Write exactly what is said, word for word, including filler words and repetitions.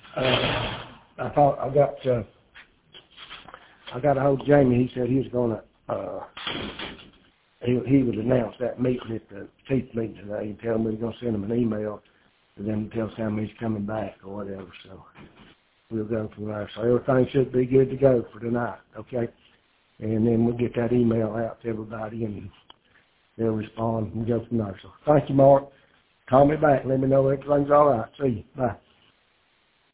uh, I thought I got, uh, I got a hold of Jamie. He said he was going to, uh, he, he would announce that meeting at the chief meeting today and tell him we we're going to send him an email to them to tell Sam he's coming back or whatever. So we'll go from there. So everything should be good to go for tonight, okay? And then we'll get that email out to everybody and they'll respond and go from there. So thank you, Mark. Call me back. Let me know everything's all right. See you. Bye.